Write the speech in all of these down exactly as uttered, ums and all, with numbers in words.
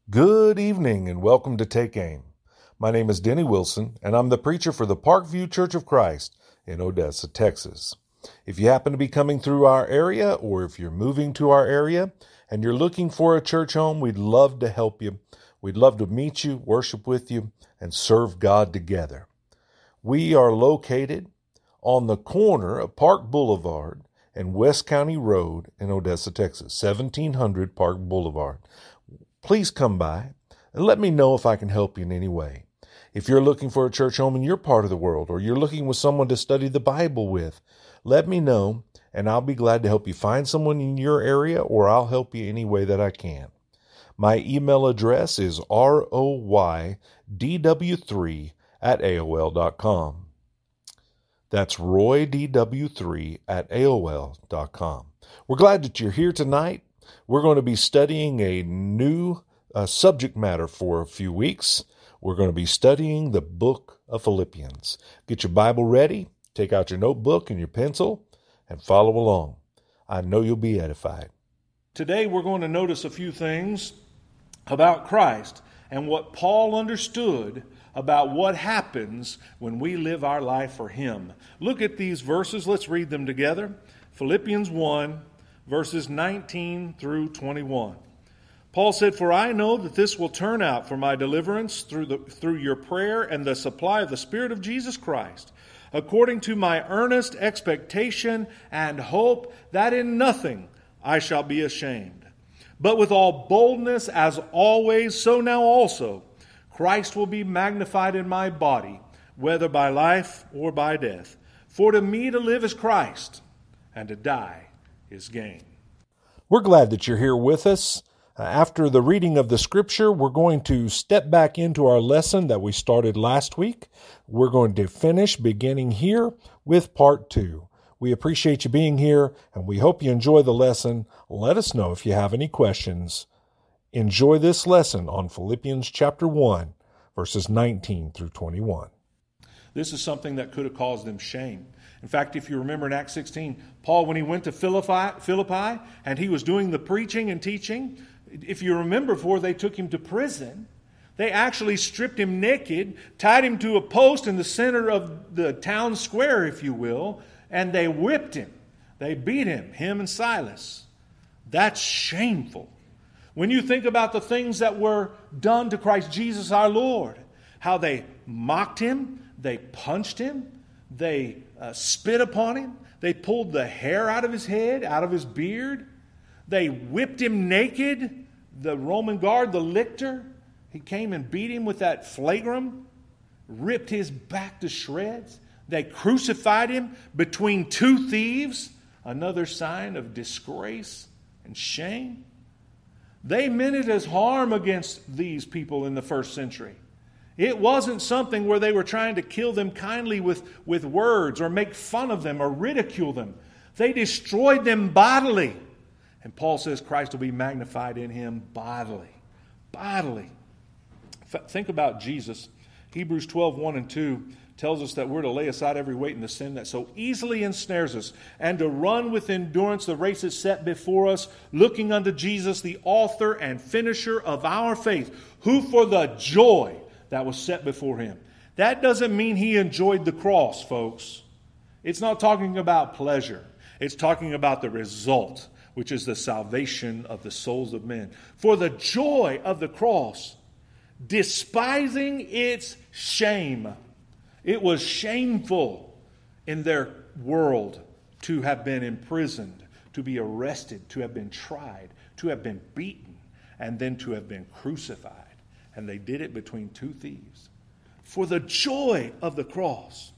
Good evening and welcome to Take Aim. My name is Denny Wilson and I'm the preacher for the Parkview Church of Christ in Odessa, Texas. If you happen to be coming through our area or if you're moving to our area and you're looking for a church home, we'd love to help you. We'd love to meet you, worship with you, and serve God together. We are located on the corner of Park Boulevard and West County Road in Odessa, Texas, seventeen hundred Park Boulevard. Please come by and let me know if I can help you in any way. If you're looking for a church home in your part of the world or you're looking with someone to study the Bible with, let me know and I'll be glad to help you find someone in your area or I'll help you any way that I can. My email address is R O Y D W three at A O L dot com. That's roy d w three at A O L dot com. We're glad that you're here tonight. We're going to be studying a new uh, subject matter for a few weeks. We're going to be studying the book of Philippians. Get your Bible ready, take out your notebook and your pencil, and follow along. I know you'll be edified. Today we're going to notice a few things about Christ and what Paul understood about what happens when we live our life for Him. Look at these verses. Let's read them together. Philippians one, verses nineteen through twenty-one. Paul said, "For I know that this will turn out for my deliverance through the through your prayer and the supply of the Spirit of Jesus Christ, according to my earnest expectation and hope that in nothing I shall be ashamed. But with all boldness, as always, so now also, Christ will be magnified in my body, whether by life or by death. For to me to live is Christ, and to die is gain." We're glad that you're here with us. Uh, after the reading of the scripture, we're going to step back into our lesson that we started last week. We're going to finish beginning here with part two. We appreciate you being here, and we hope you enjoy the lesson. Let us know if you have any questions. Enjoy this lesson on Philippians chapter one, verses nineteen through twenty-one. This is something that could have caused them shame. In fact, if you remember in Acts sixteen, Paul, when he went to Philippi, Philippi and he was doing the preaching and teaching, if you remember, before they took him to prison, they actually stripped him naked, tied him to a post in the center of the town square, if you will, and they whipped him. They beat him, him and Silas. That's shameful. When you think about the things that were done to Christ Jesus our Lord, how they mocked him, they punched him, they uh, spit upon him, they pulled the hair out of his head, out of his beard, they whipped him naked. The Roman guard, the lictor, he came and beat him with that flagrum, ripped his back to shreds. They crucified him between two thieves, another sign of disgrace and shame. They meant it as harm against these people in the first century. It wasn't something where they were trying to kill them kindly with, with words or make fun of them or ridicule them. They destroyed them bodily. And Paul says Christ will be magnified in him bodily. Bodily. Think about Jesus. Hebrews twelve, one and two tells us that we're to lay aside every weight and the sin that so easily ensnares us, and to run with endurance the race that's set before us, looking unto Jesus, the author and finisher of our faith, who for the joy that was set before him. That doesn't mean he enjoyed the cross, folks. It's not talking about pleasure. It's talking about the result, which is the salvation of the souls of men. For the joy of the cross, despising its shame. It was shameful in their world to have been imprisoned, to be arrested, to have been tried, to have been beaten, and then to have been crucified. And they did it between two thieves. For the joy of the cross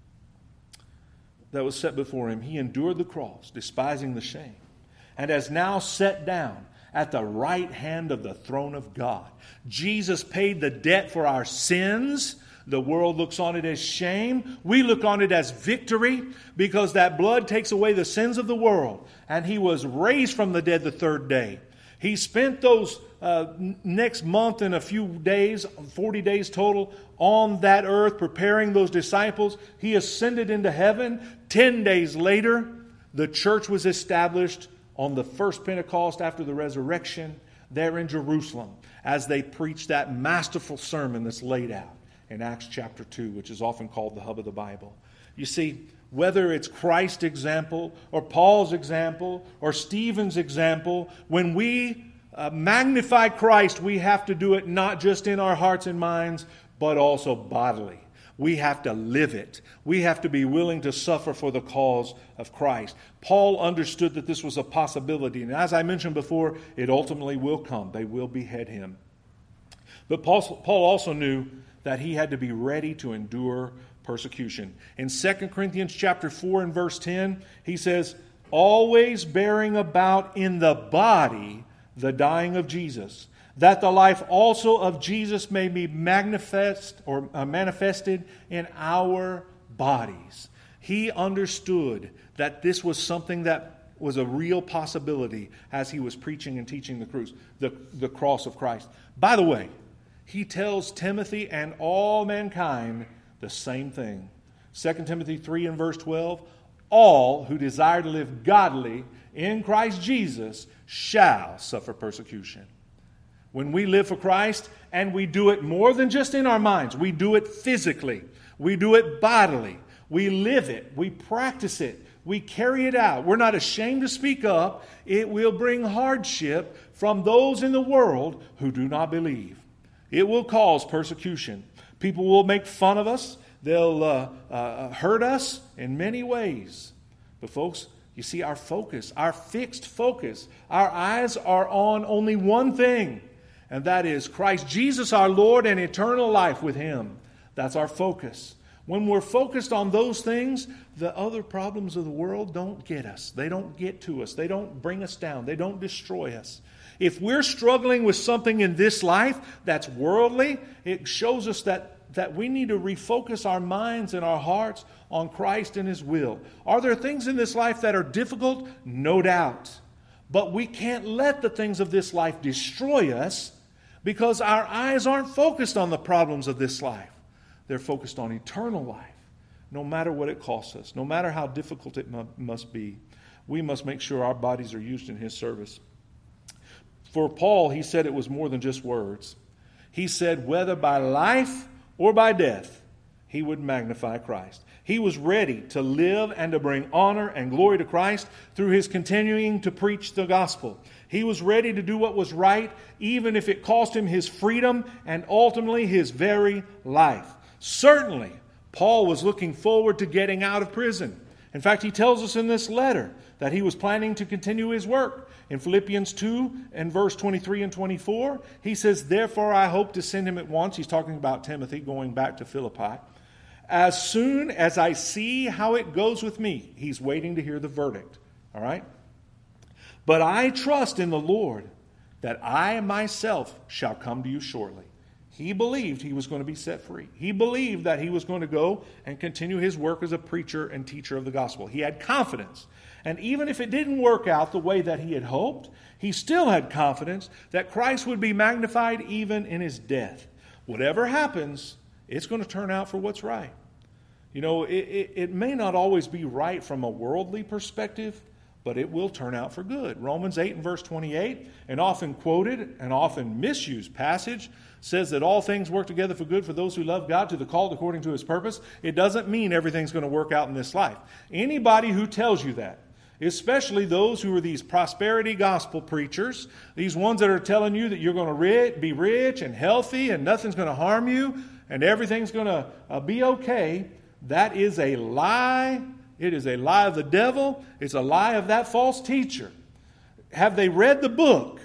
that was set before him, he endured the cross, despising the shame, and has now sat down at the right hand of the throne of God. Jesus paid the debt for our sins. The world looks on it as shame. We look on it as victory, because that blood takes away the sins of the world. And he was raised from the dead the third day. He spent those uh, next month and a few days, forty days total, on that earth preparing those disciples. He ascended into heaven. Ten days later, the church was established on the first Pentecost after the resurrection. there in Jerusalem as they preached that masterful sermon that's laid out in Acts chapter two, which is often called the hub of the Bible. You see, whether it's Christ's example or Paul's example or Stephen's example, when we uh, magnify Christ, we have to do it not just in our hearts and minds, but also bodily. We have to live it. We have to be willing to suffer for the cause of Christ. Paul understood that this was a possibility. And as I mentioned before, it ultimately will come. They will behead him. But Paul, Paul also knew that he had to be ready to endure persecution. In Second Corinthians chapter four and verse ten, he says, always bearing about in the body the dying of Jesus, that the life also of Jesus may be manifest or uh, manifested in our bodies. He understood that this was something that was a real possibility as he was preaching and teaching the cross, the, the cross of Christ. By the way, he tells Timothy and all mankind the same thing. Second Timothy three and verse twelve, all who desire to live godly in Christ Jesus shall suffer persecution. When we live for Christ, and we do it more than just in our minds, we do it physically, we do it bodily, we live it, we practice it, we carry it out. We're not ashamed to speak up. It will bring hardship from those in the world who do not believe. It will cause persecution. People will make fun of us. They'll uh, uh, hurt us in many ways. But folks, you see, our focus, our fixed focus, our eyes are on only one thing, and that is Christ Jesus our Lord and eternal life with Him. That's our focus. When we're focused on those things, the other problems of the world don't get us. They don't get to us. They don't bring us down. They don't destroy us. If we're struggling with something in this life that's worldly, it shows us that that we need to refocus our minds and our hearts on Christ and His will. Are there things in this life that are difficult? No doubt. But we can't let the things of this life destroy us because our eyes aren't focused on the problems of this life. They're focused on eternal life. No matter what it costs us, no matter how difficult it mu- must be, we must make sure our bodies are used in His service. For Paul, he said it was more than just words. He said, whether by life or by death, he would magnify Christ. He was ready to live and to bring honor and glory to Christ through his continuing to preach the gospel. He was ready to do what was right, even if it cost him his freedom and ultimately his very life. Certainly, Paul was looking forward to getting out of prison. In fact, he tells us in this letter that he was planning to continue his work. In Philippians two and verse twenty-three and twenty-four, he says, therefore I hope to send him at once. He's talking about Timothy going back to Philippi. As soon as I see how it goes with me. He's waiting to hear the verdict. All right? But I trust in the Lord that I myself shall come to you shortly. He believed he was going to be set free. He believed that he was going to go and continue his work as a preacher and teacher of the gospel. He had confidence. And even if it didn't work out the way that he had hoped, he still had confidence that Christ would be magnified even in his death. Whatever happens, it's going to turn out for what's right. You know, it, it, it may not always be right from a worldly perspective, but it will turn out for good. Romans eight and verse twenty-eight, an often quoted and often misused passage, says that all things work together for good for those who love God, to the called according to His purpose. It doesn't mean everything's going to work out in this life. Anybody who tells you that, especially those who are these prosperity gospel preachers, these ones that are telling you that you're going to be rich and healthy and nothing's going to harm you and everything's going to uh, be okay, that is a lie. It is a lie of the devil. It's a lie of that false teacher. Have they read the book?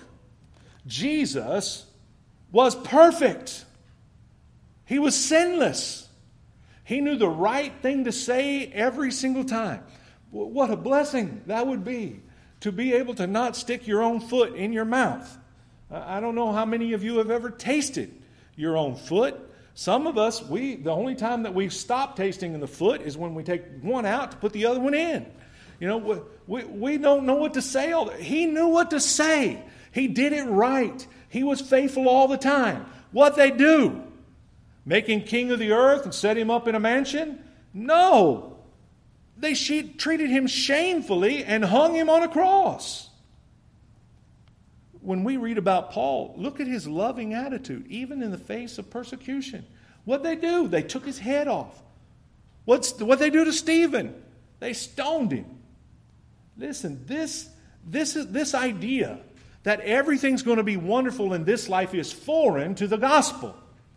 Jesus was perfect. He was sinless. He knew the right thing to say every single time. What a blessing that would be, to be able to not stick your own foot in your mouth. I don't know how many of you have ever tasted your own foot. Some of us, we the only time that we stop tasting in the foot is when we take one out to put the other one in. You know, we, we, we don't know what to say. All he knew what to say. He did it right. He was faithful all the time. What they do? Make him king of the earth and set him up in a mansion? No. They treated him shamefully and hung him on a cross. when we read about Paul, look at his loving attitude, even in the face of persecution. What'd they do? They took his head off. What's what they do to Stephen? They stoned him. Listen, this, this, is, this idea that everything's going to be wonderful in this life is foreign to the gospel.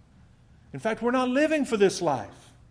In fact, we're not living for this life.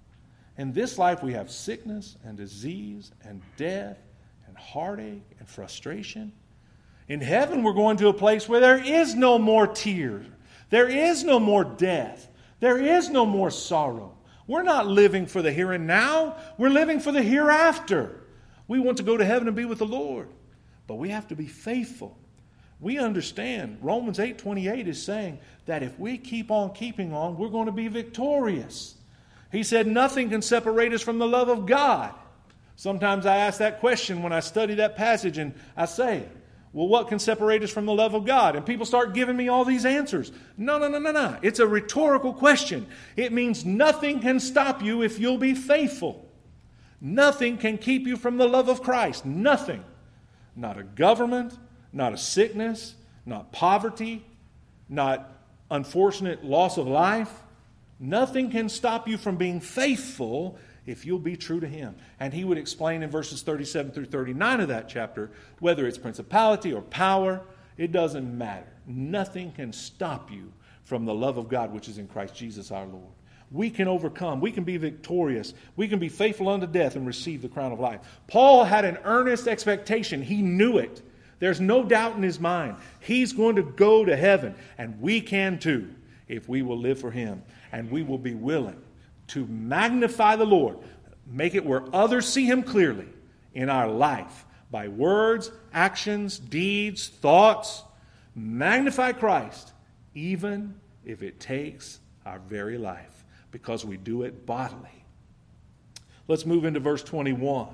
In this life, we have sickness and disease and death and heartache and frustration. In heaven, we're going to a place where there is no more tears. There is no more death. There is no more sorrow. We're not living for the here and now. We're living for the hereafter. We want to go to heaven and be with the Lord. But we have to be faithful. We understand Romans eight twenty-eight is saying that if we keep on keeping on, we're going to be victorious. He said nothing can separate us from the love of God. Sometimes I ask that question when I study that passage, and I say, well, what can separate us from the love of God? And people start giving me all these answers. No, no, no, no, no. It's a rhetorical question. It means nothing can stop you if you'll be faithful. Nothing can keep you from the love of Christ. Nothing. Not a government, not a sickness, not poverty, not unfortunate loss of life. Nothing can stop you from being faithful if you'll be true to Him. And he would explain in verses thirty-seven through thirty-nine of that chapter, whether it's principality or power, it doesn't matter. Nothing can stop you from the love of God which is in Christ Jesus our Lord. We can overcome. We can be victorious. We can be faithful unto death and receive the crown of life. Paul had an earnest expectation. He knew it. There's no doubt in his mind. He's going to go to heaven, and we can too if we will live for Him, and we will be willing to magnify the Lord, make it where others see Him clearly in our life by words, actions, deeds, thoughts. Magnify Christ, even if it takes our very life, because we do it bodily. Let's move into verse twenty-one.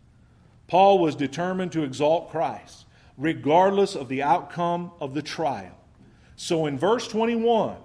Paul was determined to exalt Christ, regardless of the outcome of the trial. So in verse twenty-one,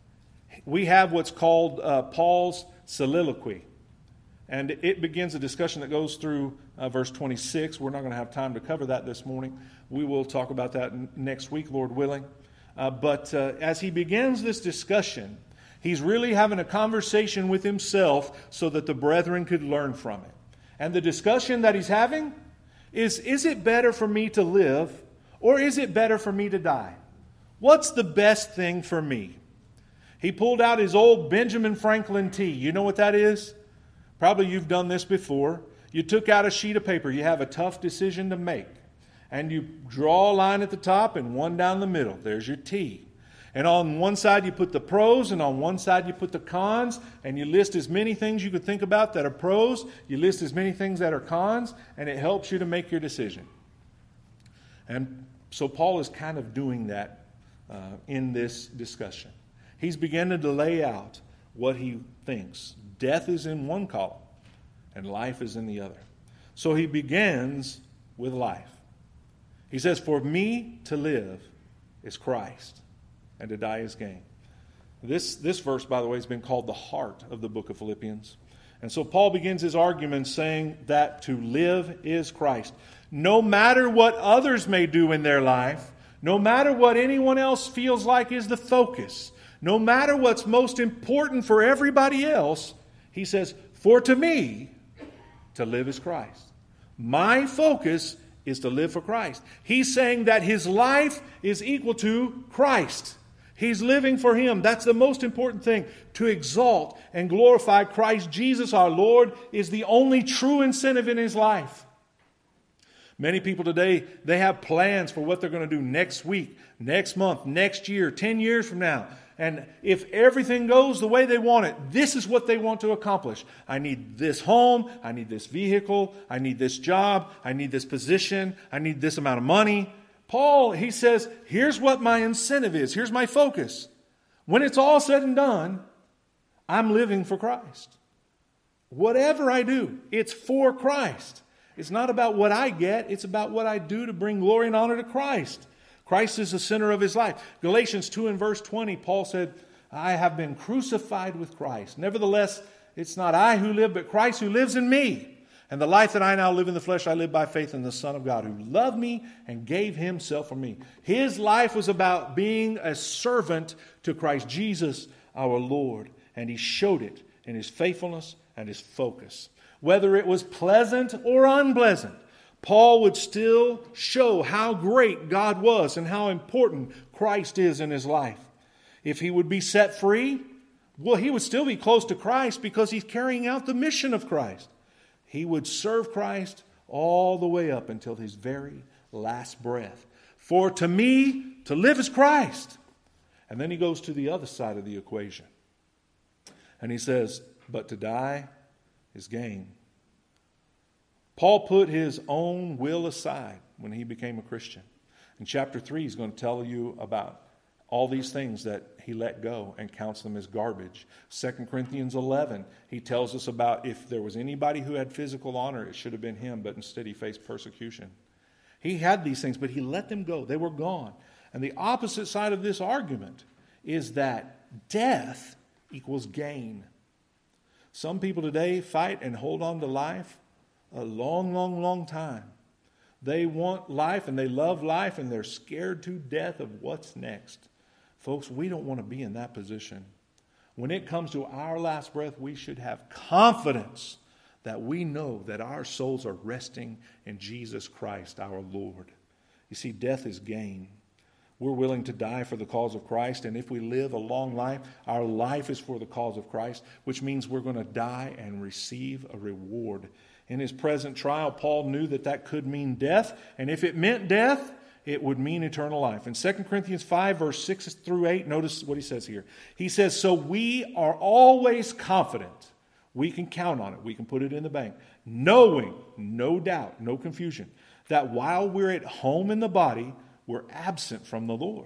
we have what's called uh, Paul's soliloquy. And it begins a discussion that goes through uh, verse twenty-six. We're not going to have time to cover that this morning. We will talk about that n- next week, Lord willing. Uh, but uh, as he begins this discussion, he's really having a conversation with himself so that the brethren could learn from it. And the discussion that he's having is, is it better for me to live, or is it better for me to die? What's the best thing for me? He pulled out his old Benjamin Franklin T. You know what that is? Probably you've done this before. You took out a sheet of paper. You have a tough decision to make. And you draw a line at the top and one down the middle. There's your T. And on one side you put the pros, and on one side you put the cons, and you list as many things you could think about that are pros. You list as many things that are cons, and it helps you to make your decision. And so Paul is kind of doing that uh, in this discussion. He's beginning to lay out what he thinks. Death is in one column, and life is in the other. So he begins with life. He says, for me to live is Christ, and to die is gain. This, this verse, by the way, has been called the heart of the book of Philippians. And so Paul begins his argument saying that to live is Christ. No matter what others may do in their life, no matter what anyone else feels like is the focus, no matter what's most important for everybody else, he says, for to me, to live is Christ. My focus is to live for Christ. He's saying that his life is equal to Christ. He's living for Him. That's the most important thing. To exalt and glorify Christ Jesus our Lord is the only true incentive in his life. Many people today, they have plans for what they're going to do next week, next month, next year, ten years from now. And if everything goes the way they want it, this is what they want to accomplish. I need this home. I need this vehicle. I need this job. I need this position. I need this amount of money. Paul, he says, here's what my incentive is. Here's my focus. When it's all said and done, I'm living for Christ. Whatever I do, it's for Christ. It's not about what I get. It's about what I do to bring glory and honor to Christ. Christ is the center of his life. Galatians two and verse twenty, Paul said, I have been crucified with Christ. Nevertheless, it's not I who live, but Christ who lives in me. And the life that I now live in the flesh, I live by faith in the Son of God, who loved me and gave himself for me. His life was about being a servant to Christ Jesus, our Lord. And he showed it in his faithfulness and his focus. Whether it was pleasant or unpleasant, Paul would still show how great God was and how important Christ is in his life. If he would be set free, well, he would still be close to Christ because he's carrying out the mission of Christ. He would serve Christ all the way up until his very last breath. For to me, to live is Christ. And then he goes to the other side of the equation. And he says, but to die is gain. Paul put his own will aside when he became a Christian. In chapter three, he's going to tell you about all these things that he let go and counts them as garbage. Second Corinthians eleven, he tells us about if there was anybody who had physical honor, it should have been him, but instead he faced persecution. He had these things, but he let them go. They were gone. And the opposite side of this argument is that death equals gain. Some people today fight and hold on to life a long, long, long time. They want life and they love life and they're scared to death of what's next. Folks, we don't want to be in that position. When it comes to our last breath, we should have confidence that we know that our souls are resting in Jesus Christ, our Lord. You see, death is gain. We're willing to die for the cause of Christ, and if we live a long life, our life is for the cause of Christ, which means we're going to die and receive a reward. In his present trial, Paul knew that that could mean death, and if it meant death, it would mean eternal life. In Second Corinthians five, verse six through eight, notice what he says here. He says, so we are always confident. We can count on it. We can put it in the bank. Knowing, no doubt, no confusion, that while we're at home in the body, we're absent from the Lord.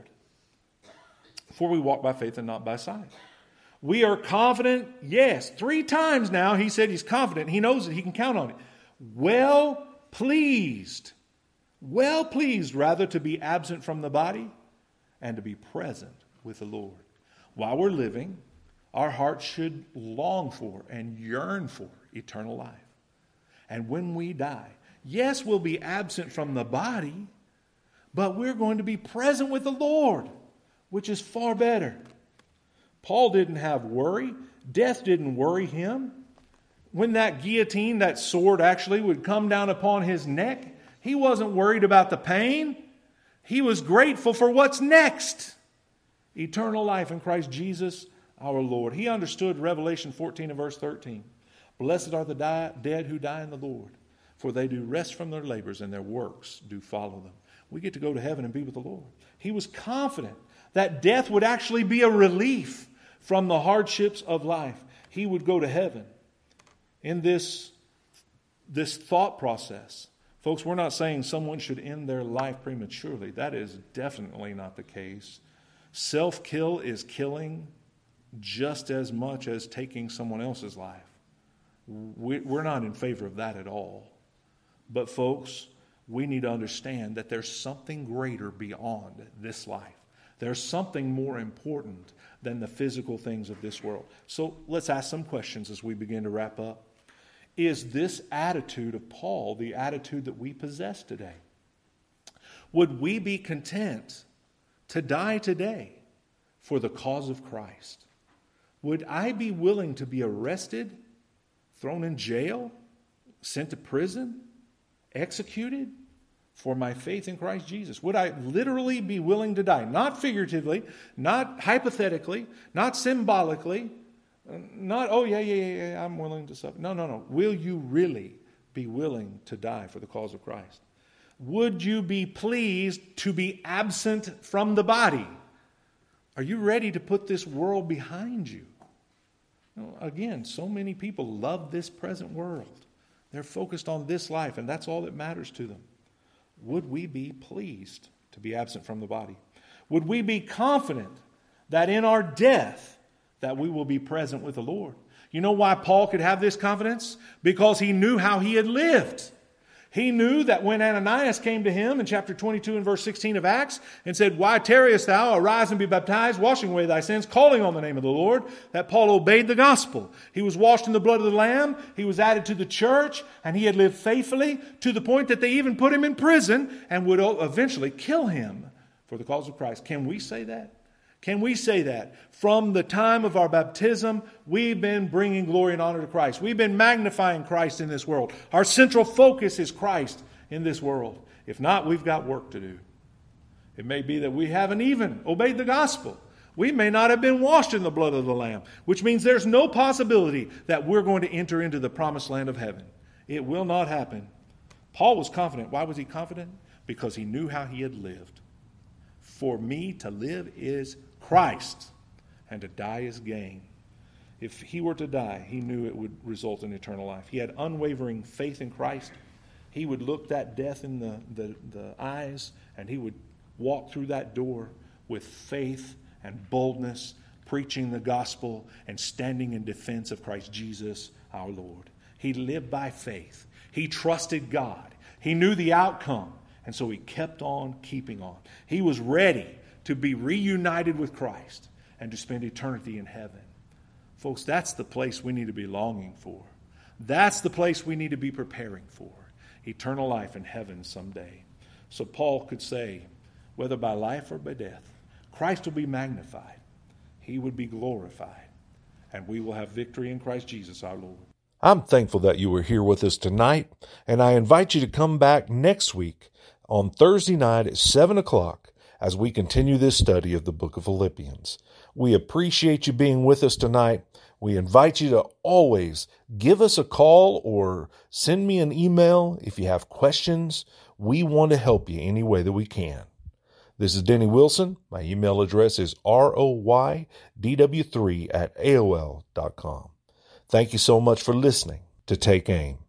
For we walk by faith and not by sight. We are confident, yes, three times now he said he's confident. He knows it. He can count on it. Well pleased. Well pleased rather to be absent from the body and to be present with the Lord. While we're living, our hearts should long for and yearn for eternal life. And when we die, yes, we'll be absent from the body, but we're going to be present with the Lord, which is far better. Paul didn't have worry. Death didn't worry him. When that guillotine, that sword actually would come down upon his neck, he wasn't worried about the pain. He was grateful for what's next. Eternal life in Christ Jesus our Lord. He understood Revelation fourteen and verse thirteen. Blessed are the die, dead who die in the Lord, for they do rest from their labors and their works do follow them. We get to go to heaven and be with the Lord. He was confident that death would actually be a relief from the hardships of life. He would go to heaven. In this, this thought process, folks, we're not saying someone should end their life prematurely. That is definitely not the case. Self-kill is killing just as much as taking someone else's life. We're not in favor of that at all. But folks, we need to understand that there's something greater beyond this life. There's something more important than the physical things of this world. So let's ask some questions as we begin to wrap up. Is this attitude of Paul the attitude that we possess today? Would we be content to die today for the cause of Christ? Would I be willing to be arrested, thrown in jail, sent to prison, executed for my faith in Christ Jesus? Would I literally be willing to die? Not figuratively, not hypothetically, not symbolically, not, oh, yeah, yeah, yeah, yeah, I'm willing to suffer. No, no, no. Will you really be willing to die for the cause of Christ? Would you be pleased to be absent from the body? Are you ready to put this world behind you? You know, again, so many people love this present world. They're focused on this life, and that's all that matters to them. Would we be pleased to be absent from the body? Would we be confident that in our death that we will be present with the Lord? You know why Paul could have this confidence? Because he knew how he had lived. He knew that when Ananias came to him in chapter twenty-two and verse sixteen of Acts and said, "Why tarriest thou? Arise and be baptized, washing away thy sins, calling on the name of the Lord," that Paul obeyed the gospel. He was washed in the blood of the Lamb. He was added to the church, and he had lived faithfully to the point that they even put him in prison and would eventually kill him for the cause of Christ. Can we say that? Can we say that? From the time of our baptism, we've been bringing glory and honor to Christ. We've been magnifying Christ in this world. Our central focus is Christ in this world. If not, we've got work to do. It may be that we haven't even obeyed the gospel. We may not have been washed in the blood of the Lamb, which means there's no possibility that we're going to enter into the promised land of heaven. It will not happen. Paul was confident. Why was he confident? Because he knew how he had lived. For me to live is Christ, and to die is gain. If he were to die, he knew it would result in eternal life. He had unwavering faith in Christ. He would look that death in the, the, the eyes, and he would walk through that door with faith and boldness, preaching the gospel and standing in defense of Christ Jesus our Lord. He lived by faith. He trusted God. He knew the outcome, and so he kept on keeping on. He was ready to be reunited with Christ and to spend eternity in heaven. Folks, that's the place we need to be longing for. That's the place we need to be preparing for. Eternal life in heaven someday. So Paul could say, whether by life or by death, Christ will be magnified. He would be glorified. And we will have victory in Christ Jesus our Lord. I'm thankful that you were here with us tonight, and I invite you to come back next week on Thursday night at seven o'clock as we continue this study of the book of Philippians. We appreciate you being with us tonight. We invite you to always give us a call or send me an email if you have questions. We want to help you any way that we can. This is Denny Wilson. My email address is R O Y D W three at A O L dot com. Thank you so much for listening to Take Aim.